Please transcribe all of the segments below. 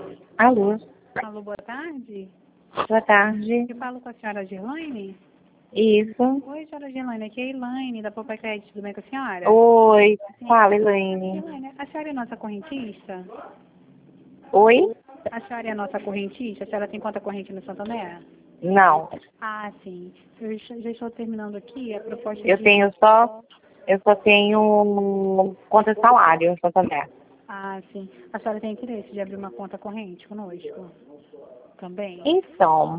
Alô, Alô, boa tarde. boa tarde. Eu falo com a senhora Gerlaine? Isso. Oi, senhora Gerlaine, aqui é a Elaine, da Poupa Crédito, tudo bem com a senhora? Oi, fala, Elaine. Elaine, a senhora é nossa correntista? Oi? A senhora é nossa correntista? A senhora tem conta corrente no Santander? Não, Ah, sim. Eu já estou terminando aqui a proposta eu de... tenho só, eu só tenho conta de salário em Santander. Ah, sim. A senhora tem interesse de abrir uma conta corrente conosco? Também? Então,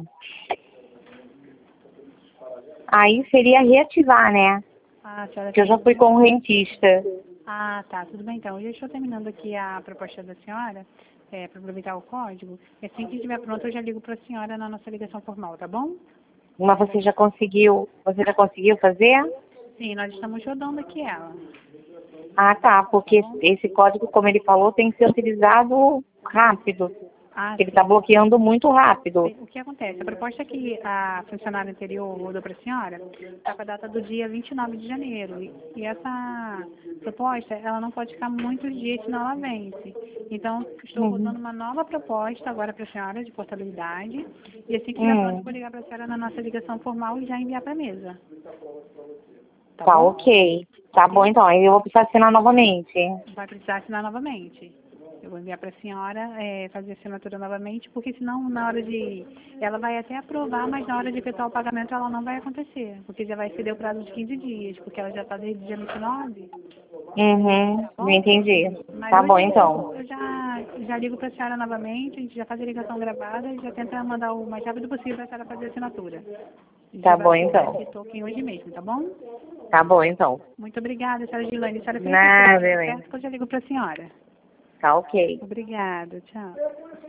aí seria reativar, né? Ah, a senhora Que eu tem... já fui correntista. Ah, tá, tudo bem então. Eu já estou terminando aqui a proposta da senhora, para aproveitar o código. Assim que estiver pronto, eu já ligo para a senhora na nossa ligação formal, tá bom? Mas você já conseguiu fazer? Sim, nós estamos rodando aqui ela. Ah, tá, porque esse código, como ele falou, tem que ser utilizado rápido. Ah, Ele está sim. bloqueando muito rápido. O que acontece? A proposta que a funcionária anterior mandou para a senhora está com a data do dia 29 de janeiro. E essa proposta, ela não pode ficar muitos dias, senão ela vence. Então, estou Uhum. rodando uma nova proposta agora para a senhora de portabilidade. E assim que estiver pronto, eu vou ligar para a senhora na nossa ligação formal e já enviar para a mesa. Tá Tá, bom? ok. Tá bom, então. Aí eu vou precisar assinar novamente. Vai precisar assinar novamente. Eu vou enviar para a senhora fazer a assinatura novamente, porque senão na hora de... Ela vai até aprovar, mas na hora de efetuar o pagamento ela não vai acontecer, porque já vai exceder o prazo de 15 dias, porque ela já está desde o dia 29. Uhum, Bom, entendi. mas Tá bom, hoje então. eu já ligo para a senhora novamente, a gente já faz a ligação gravada e já tenta mandar o mais rápido possível para a senhora fazer a assinatura. A gente Tá já vai bom, fazer então. esse token hoje mesmo, tá bom? Tá bom, então. Muito obrigada, senhora Gilane. A senhora fica Nada, tranquila, Helena. certo? Que eu já ligo para a senhora. Tá ok. Obrigada, tchau.